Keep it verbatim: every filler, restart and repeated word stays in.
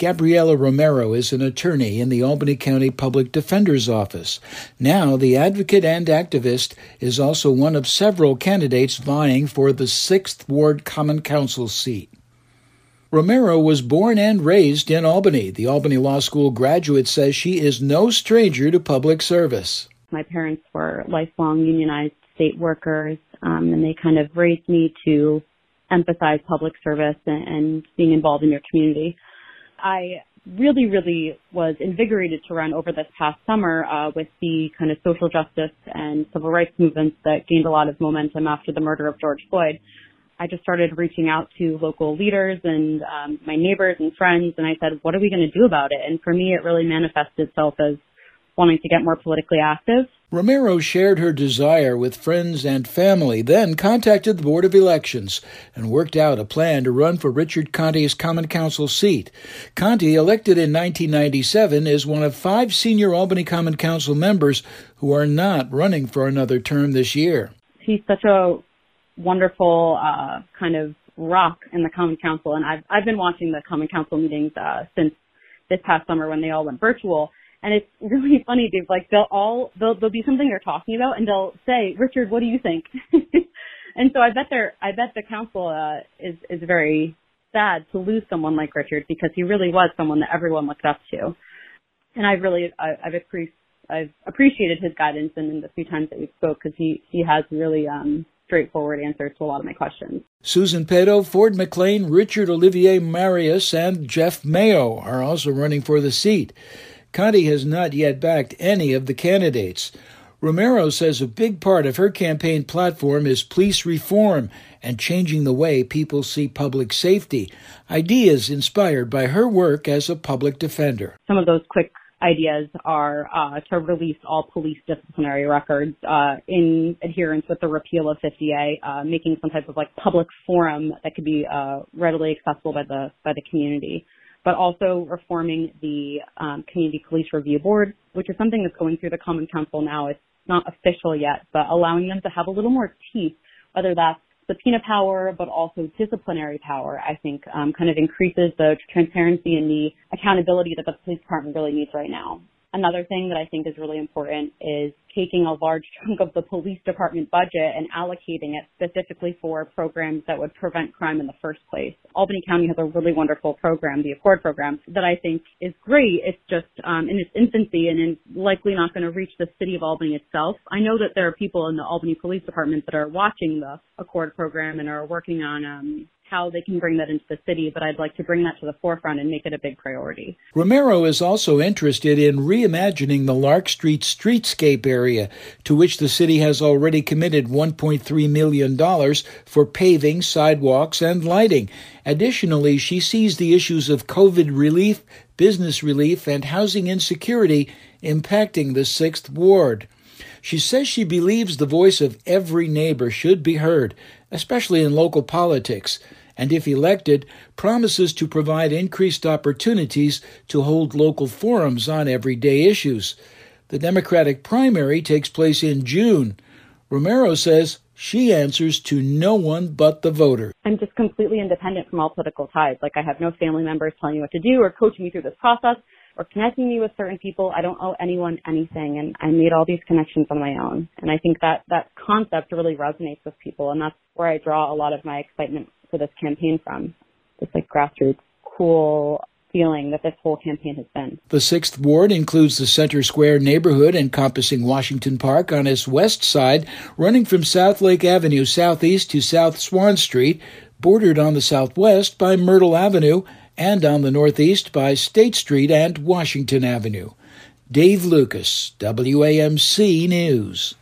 Gabriela Romero is an attorney in the Albany County Public Defender's Office. Now, the advocate and activist is also one of several candidates vying for the sixth Ward Common Council seat. Romero was born and raised in Albany. The Albany Law School graduate says she is no stranger to public service. My parents were lifelong unionized state workers, um, and they kind of raised me to emphasize public service and, and being involved in your community. I really, really was invigorated to run over this past summer uh, with the kind of social justice and civil rights movements that gained a lot of momentum after the murder of George Floyd. I just started reaching out to local leaders and um, my neighbors and friends, and I said, what are we going to do about it? And for me, it really manifested itself as wanting to get more politically active. Romero shared her desire with friends and family, then contacted the Board of Elections and worked out a plan to run for Richard Conte's Common Council seat. Conte, elected in nineteen ninety-seven, is one of five senior Albany Common Council members who are not running for another term this year. He's such a wonderful uh, kind of rock in the Common Council, and I've, I've been watching the Common Council meetings uh, since this past summer when they all went virtual. And it's really funny, Dave, like they'll all, they'll, there'll be something they're talking about and they'll say, Richard, what do you think? And so I bet they're, I bet the council, uh, is, is very sad to lose someone like Richard because he really was someone that everyone looked up to. And I've really, I, I've, appre- I've appreciated his guidance in the few times that we spoke because he, he has really, um, straightforward answers to a lot of my questions. Susan Peto, Ford McLean, Richard Olivier Marius, and Jeff Mayo are also running for the seat. Conte has not yet backed any of the candidates. Romero says a big part of her campaign platform is police reform and changing the way people see public safety, ideas inspired by her work as a public defender. Some of those quick ideas are uh, to release all police disciplinary records uh, in adherence with the repeal of fifty A, uh, making some type of like public forum that could be uh, readily accessible by the by the community, but also reforming the um, Community Police Review Board, which is something that's going through the Common Council now. It's not official yet, but allowing them to have a little more teeth, whether that's subpoena power, but also disciplinary power, I think um, kind of increases the transparency and the accountability that the police department really needs right now. Another thing that I think is really important is taking a large chunk of the police department budget and allocating it specifically for programs that would prevent crime in the first place. Albany County has a really wonderful program, the Accord program, that I think is great. It's just um, in its infancy and is likely not going to reach the city of Albany itself. I know that there are people in the Albany Police Department that are watching the Accord program and are working on um, how they can bring that into the city, but I'd like to bring that to the forefront and make it a big priority. Romero is also interested in reimagining the Lark Street streetscape area, to which the city has already committed one point three million dollars for paving, sidewalks, and lighting. Additionally, she sees the issues of COVID relief, business relief, and housing insecurity impacting the sixth Ward. She says she believes the voice of every neighbor should be heard, especially in local politics, and if elected, promises to provide increased opportunities to hold local forums on everyday issues. The Democratic primary takes place in June. Romero says she answers to no one but the voter. I'm just completely independent from all political ties. Like, I have no family members telling me what to do or coaching me through this process or connecting me with certain people. I don't owe anyone anything, and I made all these connections on my own. And I think that that concept really resonates with people, and that's where I draw a lot of my excitement for this campaign from. This like grassroots, cool feeling that this whole campaign has been. The sixth Ward includes the Center Square neighborhood encompassing Washington Park on its west side, running from South Lake Avenue southeast to South Swan Street, bordered on the southwest by Myrtle Avenue, and on the northeast by State Street and Washington Avenue. Dave Lucas, W A M C News.